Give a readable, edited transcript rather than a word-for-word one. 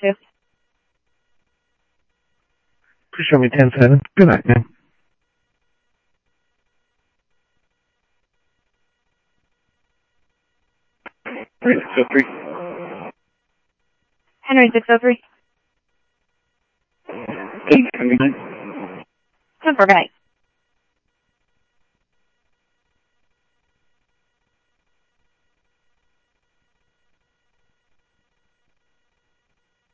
2. Please show me 10-7. Good night, ma'am. Henry 603. Henry 603. Good night. 10-4, good night.